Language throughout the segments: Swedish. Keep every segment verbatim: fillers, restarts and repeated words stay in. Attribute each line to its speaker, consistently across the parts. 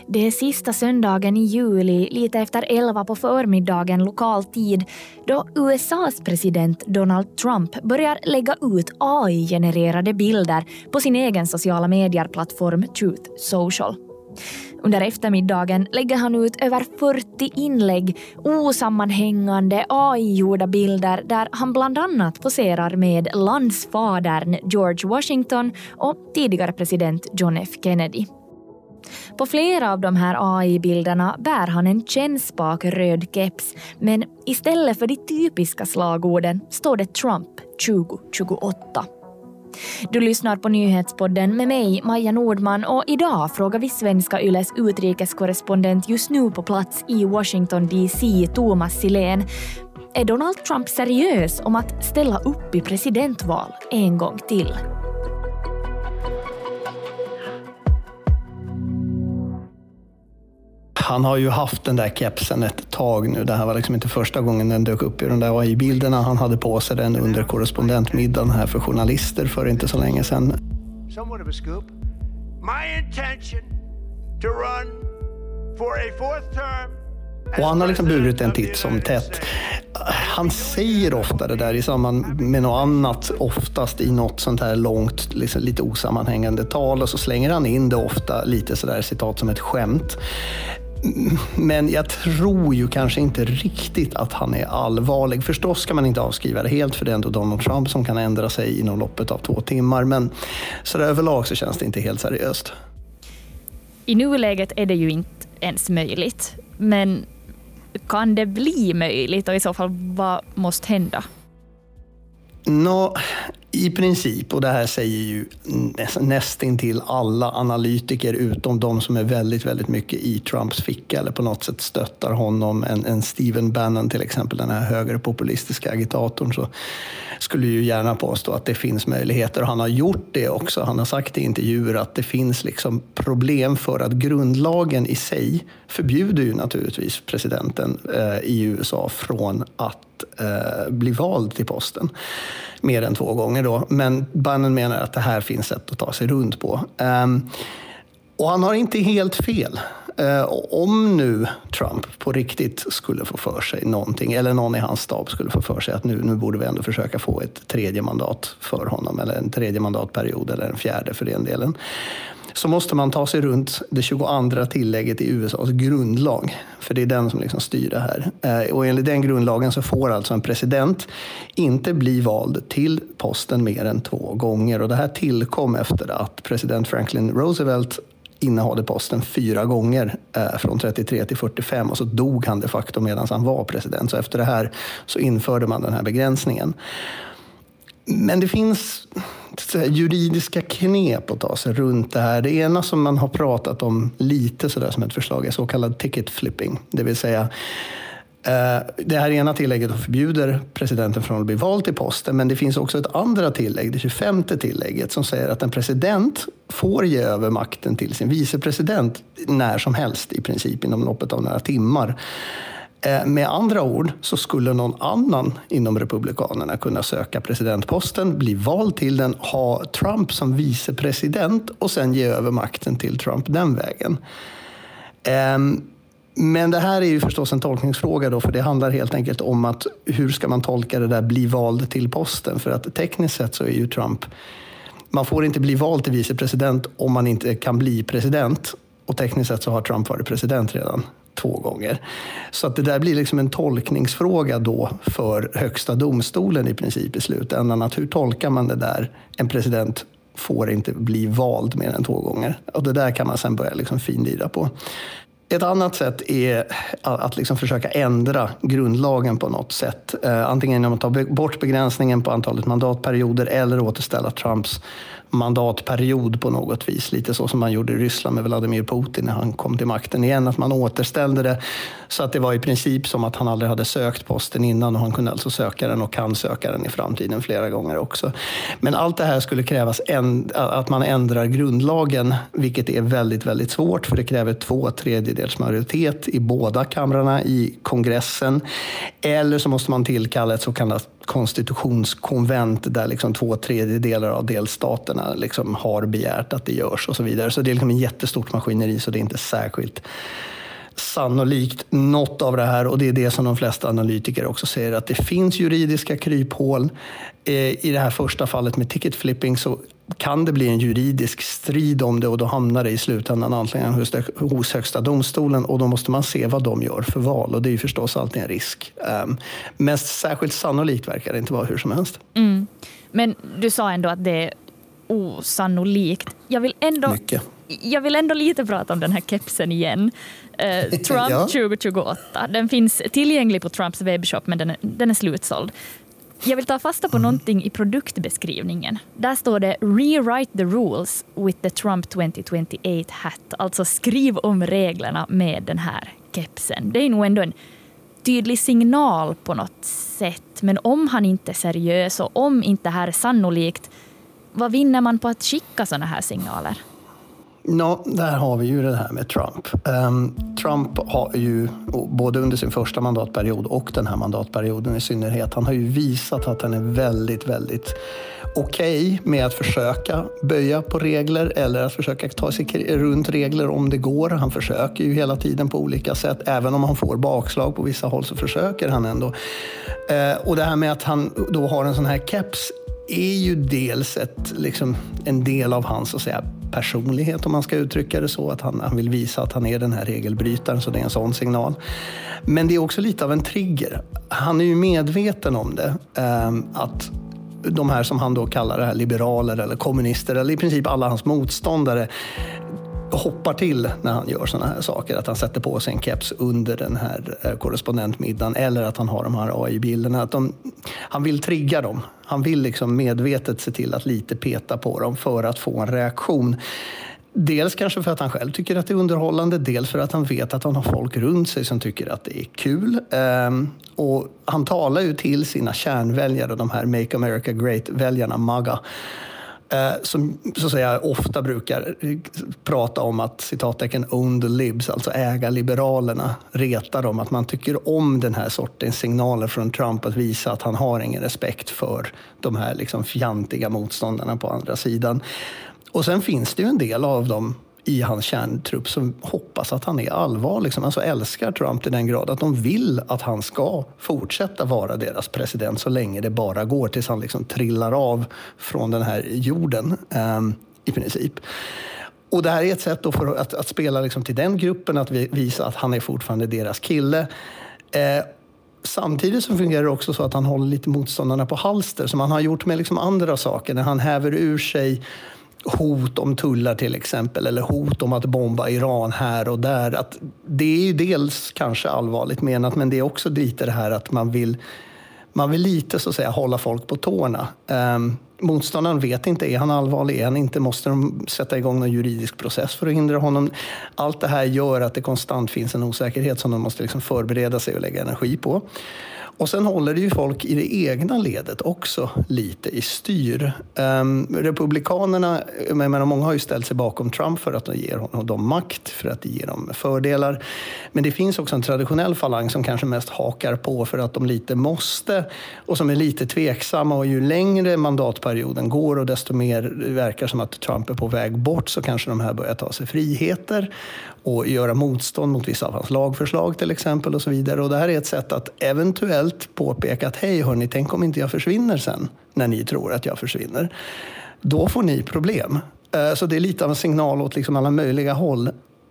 Speaker 1: Det är sista söndagen i juli, lite efter elva på förmiddagen lokal tid, då U S A:s president Donald Trump börjar lägga ut A I-genererade bilder på sin egen sociala medieplattform Truth Social. Under eftermiddagen lägger han ut över fyrtio inlägg, osammanhängande A I-gjorda bilder där han bland annat poserar med landsfadern George Washington och tidigare president John F. Kennedy. På flera av de här A I-bilderna bär han en kännspak röd keps, men istället för de typiska slagorden står det Trump tjugo tjugoåtta. Du lyssnar på Nyhetspodden med mig, Maja Nordman, och idag frågar vi svenska Yles utrikeskorrespondent just nu på plats i Washington D C, Thomas Silén. Är Donald Trump seriös om att ställa upp i presidentval en gång till?
Speaker 2: Han har ju haft den där kepsen ett tag nu. Det här var liksom inte första gången den dök upp i de där A I-bilderna. Han hade på sig den under korrespondentmiddagen här för journalister för inte så länge sedan.
Speaker 3: Somewhat of a scoop. My intention to run for a fourth term.
Speaker 2: Och han har liksom burit en titt som tätt. Han säger ofta det där i samband med något annat, oftast i något sånt här långt, liksom lite osammanhängande tal, och så slänger han in det ofta lite sådär citat som ett skämt. Men jag tror ju kanske inte riktigt att han är allvarlig. Förstås ska man inte avskriva det helt, för det är ändå Donald Trump som kan ändra sig inom loppet av två timmar. Men så där överlag så känns det inte helt seriöst.
Speaker 1: I nuläget är det ju inte ens möjligt. Men kan det bli möjligt, och i så fall vad måste hända?
Speaker 2: Nå, i princip, och det här säger ju nästintill alla analytiker utom de som är väldigt, väldigt mycket i Trumps ficka eller på något sätt stöttar honom, en, en Stephen Bannon till exempel, den här högerpopulistiska agitatorn, så skulle ju gärna påstå att det finns möjligheter, och han har gjort det också. Han har sagt i intervjuer att det finns liksom problem för att grundlagen i sig förbjuder ju naturligtvis presidenten eh, i U S A från att eh, bli vald till posten mer än två gånger då. Men Bannon menar att det här finns sätt att ta sig runt på. Um, och han har inte helt fel. Uh, om nu Trump på riktigt skulle få för sig någonting, eller någon i hans stab skulle få för sig att nu, nu borde vi ändå försöka få ett tredje mandat för honom, eller en tredje mandatperiod, eller en fjärde för den delen, så måste man ta sig runt det tjugoandra tillägget i U S A:s grundlag. För det är den som liksom styr det här. Och enligt den grundlagen så får alltså en president inte bli vald till posten mer än två gånger. Och det här tillkom efter att president Franklin Roosevelt innehade posten fyra gånger eh, från trettiotre till fyrtiofem, och så dog han de facto medan han var president. Så efter det här så införde man den här begränsningen. Men det finns juridiska knep att ta sig runt det här. Det ena som man har pratat om lite sådär som ett förslag är så kallad ticket flipping. Det vill säga, det här ena tillägget förbjuder presidenten från att bli vald till posten, men det finns också ett andra tillägg, det tjugofemte tillägget, som säger att en president får ge över makten till sin vicepresident när som helst, i princip inom loppet av några timmar. Med andra ord så skulle någon annan inom Republikanerna kunna söka presidentposten, bli vald till den, ha Trump som vicepresident och sen ge över makten till Trump den vägen. Men det här är ju förstås en tolkningsfråga då, för det handlar helt enkelt om att hur ska man tolka det där bli vald till posten? För att tekniskt sett så är ju Trump, man får inte bli vald till vicepresident om man inte kan bli president, och tekniskt sett så har Trump varit president redan två gånger. Så att det där blir liksom en tolkningsfråga då för högsta domstolen i princip i slutändan. Att hur tolkar man det där? En president får inte bli vald mer än två gånger. Och det där kan man sen börja liksom finlida på. Ett annat sätt är att liksom försöka ändra grundlagen på något sätt. Antingen genom att ta bort begränsningen på antalet mandatperioder eller återställa Trumps mandatperiod på något vis. Lite så som man gjorde i Ryssland med Vladimir Putin när han kom till makten igen. Att man återställde det så att det var i princip som att han aldrig hade sökt posten innan, och han kunde alltså söka den och kan söka den i framtiden flera gånger också. Men allt det här skulle krävas en, att man ändrar grundlagen, vilket är väldigt, väldigt svårt, för det kräver två tredjedels majoritet i båda kamrarna i kongressen. Eller så måste man tillkalla ett så kallat konstitutionskonvent där liksom två tredjedelar av delstaterna liksom har begärt att det görs och så vidare. Så det är liksom en jättestort maskineri, så det är inte särskilt sannolikt något av det här, och det är det som de flesta analytiker också säger, att det finns juridiska kryphål. I det här första fallet med ticket flipping så kan det bli en juridisk strid om det, och då hamnar det i slutändan antingen hos, hos högsta domstolen, och då måste man se vad de gör för val, och det är ju förstås alltid en risk. Um, men särskilt sannolikt verkar det inte vara hur som helst.
Speaker 1: Mm. Men du sa ändå att det är osannolikt. Jag vill ändå,
Speaker 2: Mycket.
Speaker 1: Jag vill ändå lite prata om den här kepsen igen. Uh, Trump ja. tjugo tjugoåtta. Den finns tillgänglig på Trumps webbshop, men den är, den är slutsåld. Jag vill ta fasta på mm. någonting i produktbeskrivningen. Där står det "Rewrite the rules with the Trump tjugo tjugoåtta hat". Alltså skriv om reglerna med den här kepsen. Det är nog ändå en tydlig signal på något sätt. Men om han inte är seriös och om inte det här är sannolikt, vad vinner man på att skicka såna här signaler?
Speaker 2: Ja, där har vi ju det här med Trump. Um, Trump har ju, både under sin första mandatperiod och den här mandatperioden i synnerhet, han har ju visat att han är väldigt, väldigt okej okay med att försöka böja på regler eller att försöka ta sig runt regler om det går. Han försöker ju hela tiden på olika sätt. Även om han får bakslag på vissa håll så försöker han ändå. Uh, och det här med att han då har en sån här keps är ju dels ett, liksom, en del av hans, så att säga, personlighet, om man ska uttrycka det så, att han, han vill visa att han är den här regelbrytaren, så det är en sån signal. Men det är också lite av en trigger. Han är ju medveten om det, eh, att de här som han då kallar det här liberaler eller kommunister, eller i princip alla hans motståndare, hoppar till när han gör såna här saker. Att han sätter på sig en keps under den här eh, korrespondentmiddagen, eller att han har de här A I-bilderna. Att de, han vill trigga dem. Han vill liksom medvetet se till att lite peta på dem för att få en reaktion. Dels kanske för att han själv tycker att det är underhållande, dels för att han vet att han har folk runt sig som tycker att det är kul. Ehm, och han talar ju till sina kärnväljare, de här Make America Great-väljarna, MAGA, som så att säga ofta brukar prata om att, citattecken, own the libs, alltså äga liberalerna, reta dem, att man tycker om den här sortens signaler från Trump, att visa att han har ingen respekt för de här liksom fjantiga motståndarna på andra sidan. Och sen finns det ju en del av dem i hans kärntrupp som hoppas att han är allvarlig, liksom, alltså älskar Trump till den grad att de vill att han ska fortsätta vara deras president så länge det bara går, tills han liksom trillar av från den här jorden um, i princip. Och det här är ett sätt då för att, att spela liksom till den gruppen, att visa att han är fortfarande deras kille. Eh, Samtidigt så fungerar det också så att han håller lite motståndarna på halster, som han har gjort med liksom andra saker, när han häver ur sig hot om tullar till exempel, eller hot om att bomba Iran här och där. Att det är ju dels kanske allvarligt menat, men det är också lite det här att man vill, man vill lite så att säga hålla folk på tårna. Um, motståndaren vet inte, är han allvarlig, är han inte, måste de sätta igång någon juridisk process för att hindra honom. Allt det här gör att det konstant finns en osäkerhet som de måste liksom förbereda sig och lägga energi på. Och sen håller det ju folk i det egna ledet också lite i styr. Um, republikanerna, men många har ju ställt sig bakom Trump för att det ger honom dem makt, för att det ger dem fördelar. Men det finns också en traditionell falang som kanske mest hakar på för att de lite måste, och som är lite tveksamma. Och ju längre mandatperioden går och desto mer verkar som att Trump är på väg bort, så kanske de här börjar ta sig friheter och göra motstånd mot vissa av hans lagförslag till exempel och så vidare. Och det här är ett sätt att eventuellt påpeka att hej hörni, tänk om inte jag försvinner sen när ni tror att jag försvinner. Då får ni problem. Så det är lite av en signal åt liksom alla möjliga håll.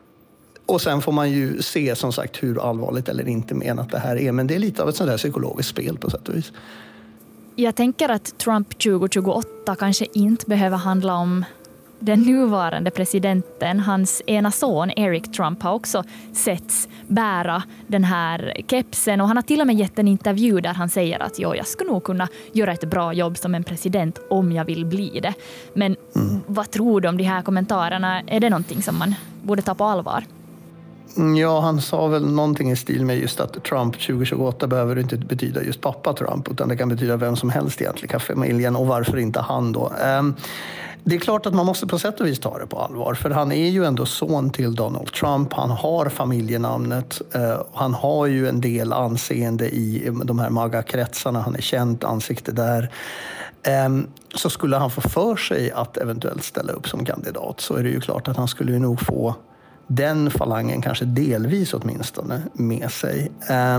Speaker 2: Och sen får man ju se som sagt hur allvarligt eller inte menat det här är. Men det är lite av ett sånt där psykologiskt spel på sätt och vis.
Speaker 1: Jag tänker att Trump tjugo tjugoåtta kanske inte behöver handla om den nuvarande presidenten. Hans ena son Eric Trump har också setts bära den här kepsen, och han har till och med gett en intervju där han säger att jo, jag ska nog kunna göra ett bra jobb som en president om jag vill bli det. Men mm. vad tror du om de här kommentarerna? Är det någonting som man borde ta på allvar?
Speaker 2: Ja, han sa väl någonting i stil med just att Trump tjugo tjugoåtta behöver inte betyda just pappa Trump, utan det kan betyda vem som helst egentligen, familjen, och varför inte han då. Um, Det är klart att man måste på sätt och vis ta det på allvar, för han är ju ändå son till Donald Trump. Han har familjenamnet, eh, han har ju en del anseende i de här MAGA-kretsarna. Han är känt ansikte där. Eh, så skulle han få för sig att eventuellt ställa upp som kandidat, så är det ju klart att han skulle ju nog få den falangen, kanske delvis åtminstone, med sig. Eh,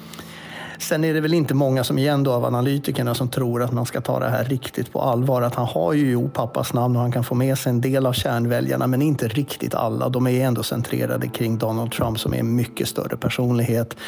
Speaker 2: Sen är det väl inte många som igen då av analytikerna som tror att man ska ta det här riktigt på allvar. Att han har ju jo, pappas namn och han kan få med sig en del av kärnväljarna, men inte riktigt alla. De är ändå centrerade kring Donald Trump som är en mycket större personlighet.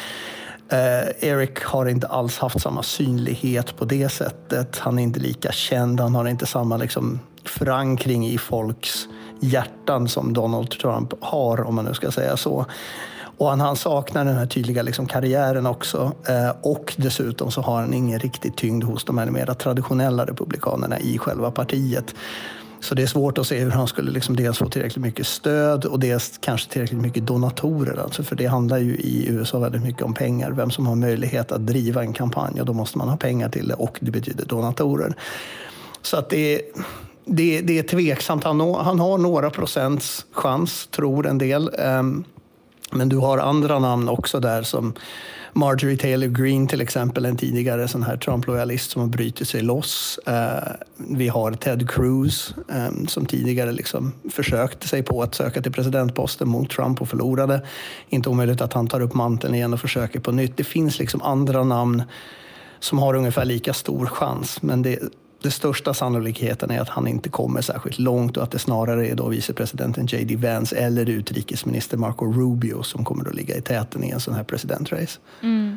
Speaker 2: Eh, Eric har inte alls haft samma synlighet på det sättet. Han är inte lika känd, han har inte samma liksom, förankring i folks hjärtan som Donald Trump har, om man nu ska säga så. Och han, han saknar den här tydliga liksom, karriären också. Eh, och dessutom så har han ingen riktig tyngd hos de här mer traditionella republikanerna i själva partiet. Så det är svårt att se hur han skulle liksom dels få tillräckligt mycket stöd och dels kanske tillräckligt mycket donatorer. Alltså, för det handlar ju i U S A väldigt mycket om pengar. Vem som har möjlighet att driva en kampanj, och då måste man ha pengar till det, och det betyder donatorer. Så att det är... Det, det är tveksamt. Han, han har några procents chans, tror en del. Um, Men du har andra namn också där, som Marjorie Taylor Greene till exempel, en tidigare sån här Trump-lojalist som har brutit sig loss. Eh, vi har Ted Cruz eh, som tidigare liksom försökte sig på att söka till presidentposten mot Trump och förlorade. Inte omöjligt att han tar upp manteln igen och försöker på nytt. Det finns liksom andra namn som har ungefär lika stor chans, men det Det största sannolikheten är att han inte kommer särskilt långt och att det snarare är då vicepresidenten J D Vance eller utrikesminister Marco Rubio som kommer att ligga i täten i en sån här presidentrace. Mm.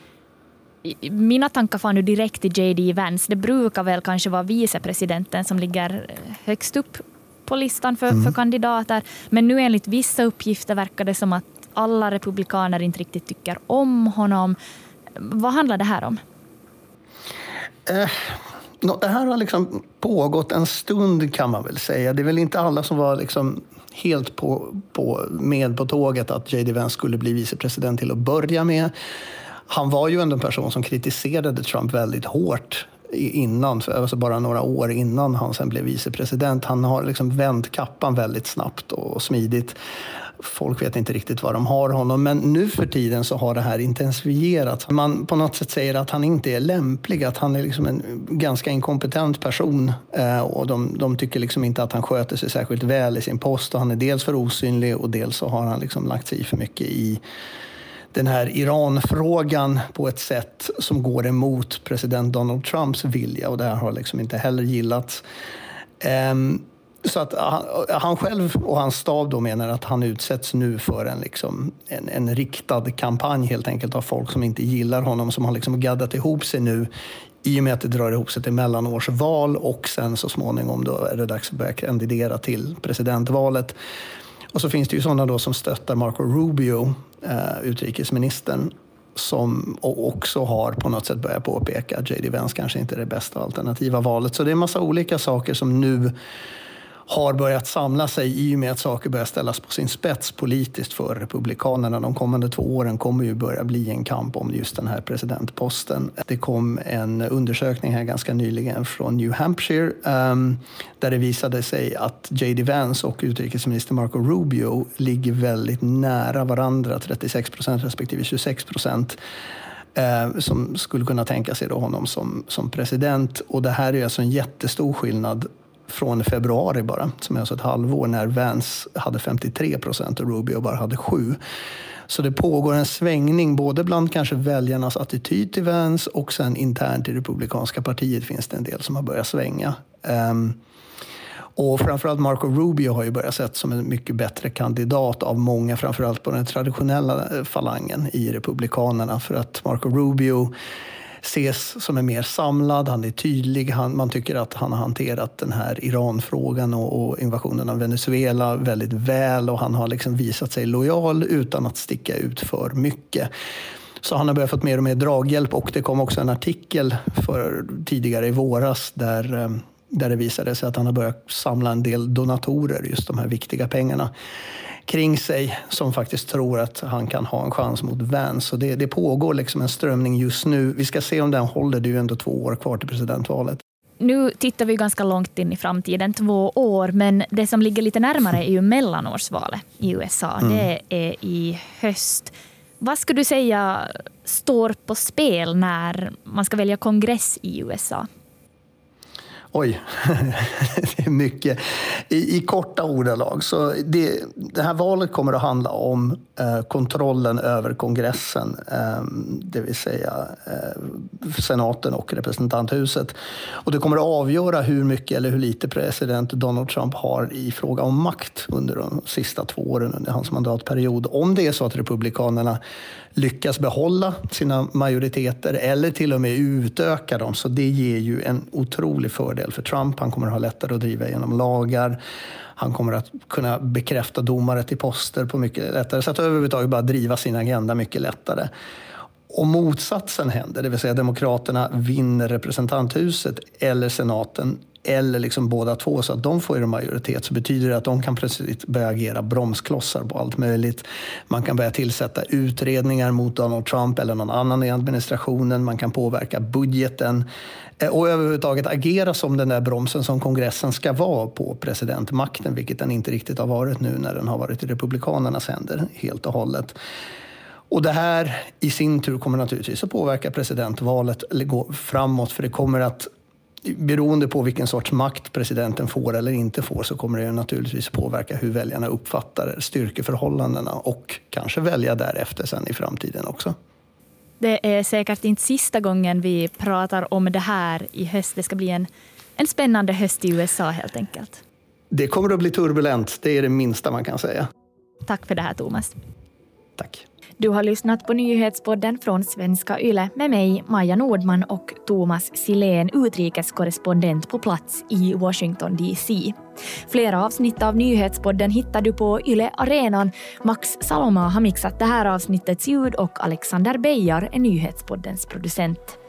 Speaker 1: Mina tankar får nu direkt till J D Vance. Det brukar väl kanske vara vicepresidenten som ligger högst upp på listan för, mm. för kandidater. Men nu enligt vissa uppgifter verkar det som att alla republikaner inte riktigt tycker om honom. Vad handlar det här om?
Speaker 2: Eh... Det här har liksom pågått en stund, kan man väl säga. Det är väl inte alla som var liksom helt på, på, med på tåget att J D Vance skulle bli vicepresident till att börja med. Han var ju ändå en person som kritiserade Trump väldigt hårt innan, alltså bara några år innan han sen blev vicepresident. Han har liksom vänt kappan väldigt snabbt och smidigt. Folk vet inte riktigt vad de har honom, men nu för tiden så har det här intensifierats. Man på något sätt säger att han inte är lämplig, att han är liksom en ganska inkompetent person eh, och de, de tycker liksom inte att han sköter sig särskilt väl i sin post, och han är dels för osynlig och dels så har han liksom lagt sig för mycket i den här Iran-frågan på ett sätt som går emot president Donald Trumps vilja, och det här har liksom inte heller gillats. Um, Så att han, han själv och hans stab då menar att han utsätts nu för en, liksom, en, en riktad kampanj helt enkelt av folk som inte gillar honom, som har liksom gaddat ihop sig nu i och med att det drar ihop sig till mellanårsval, och sen så småningom då är det dags att börja kandidera till presidentvalet. Och så finns det ju sådana då som stöttar Marco Rubio, eh, utrikesministern, som också har på något sätt börjat påpeka att J D Vance kanske inte är det bästa alternativa valet. Så det är en massa olika saker som nu har börjat samla sig i och med att saker börjar ställas på sin spets politiskt för republikanerna. De kommande två åren kommer ju börja bli en kamp om just den här presidentposten. Det kom en undersökning här ganska nyligen från New Hampshire um, där det visade sig att J D Vance och utrikesminister Marco Rubio ligger väldigt nära varandra, trettiosex procent respektive tjugosex procent. Eh, som skulle kunna tänka sig då honom som, som president. Och det här är alltså en jättestor skillnad från februari bara, som är alltså ett halvår, när Vance hade femtiotre procent och Rubio bara hade sju. Så det pågår en svängning både bland kanske väljarnas attityd till Vance, och sen internt i republikanska partiet finns det en del som har börjat svänga. Um, och framförallt Marco Rubio har ju börjat sett som en mycket bättre kandidat av många, framförallt på den traditionella falangen i republikanerna, för att Marco Rubio ses som är mer samlad, han är tydlig, han, man tycker att han har hanterat den här Iran-frågan och, och invasionen av Venezuela väldigt väl, och han har liksom visat sig lojal utan att sticka ut för mycket. Så han har börjat fått mer och mer draghjälp, och det kom också en artikel för tidigare i våras där, där det visade sig att han har börjat samla en del donatorer, just de här viktiga pengarna. kring sig som faktiskt tror att han kan ha en chans mot Vance. Så det, det pågår liksom en strömning just nu. Vi ska se om den håller, det är ju ändå två år kvar till presidentvalet.
Speaker 1: Nu tittar vi ganska långt in i framtiden, två år, men det som ligger lite närmare är ju mellanårsvalet i U S A. Mm. Det är i höst. Vad skulle du säga står på spel när man ska välja kongress i U S A?
Speaker 2: Oj, det är mycket. I, i korta ordalag. Så det, det här valet kommer att handla om eh, kontrollen över kongressen, eh, det vill säga eh, senaten och representanthuset. Och det kommer att avgöra hur mycket eller hur lite president Donald Trump har i fråga om makt under de sista två åren under hans mandatperiod. Om det är så att republikanerna lyckas behålla sina majoriteter eller till och med utöka dem, så det ger ju en otrolig fördel för Trump. Han kommer att ha lättare att driva igenom lagar. Han kommer att kunna bekräfta domare till poster på mycket lättare. Så att överhuvudtaget bara driva sin agenda mycket lättare. Om motsatsen händer, det vill säga demokraterna vinner representanthuset eller senaten eller liksom båda två så att de får en majoritet, så betyder det att de kan plötsligt börja agera bromsklossar på allt möjligt. Man kan börja tillsätta utredningar mot Donald Trump eller någon annan i administrationen. Man kan påverka budgeten och överhuvudtaget agera som den där bromsen som kongressen ska vara på presidentmakten, vilket den inte riktigt har varit nu när den har varit i republikanernas händer helt och hållet. Och det här i sin tur kommer naturligtvis att påverka presidentvalet eller gå framåt, för det kommer att, beroende på vilken sorts makt presidenten får eller inte får, så kommer det naturligtvis påverka hur väljarna uppfattar styrkeförhållandena och kanske välja därefter sen i framtiden också.
Speaker 1: Det är säkert inte sista gången vi pratar om det här i höst. Det ska bli en, en spännande höst i U S A helt enkelt.
Speaker 2: Det kommer att bli turbulent, det är det minsta man kan säga.
Speaker 1: Tack för det här, Thomas.
Speaker 2: Tack.
Speaker 1: Du har lyssnat på nyhetspodden från Svenska Yle med mig, Maja Nordman, och Thomas Silén, utrikeskorrespondent på plats i Washington D C. Flera avsnitt av nyhetspodden hittar du på Yle Arenan. Max Saloma har mixat det här avsnittets ljud och Alexander Beijar är nyhetspoddens producent.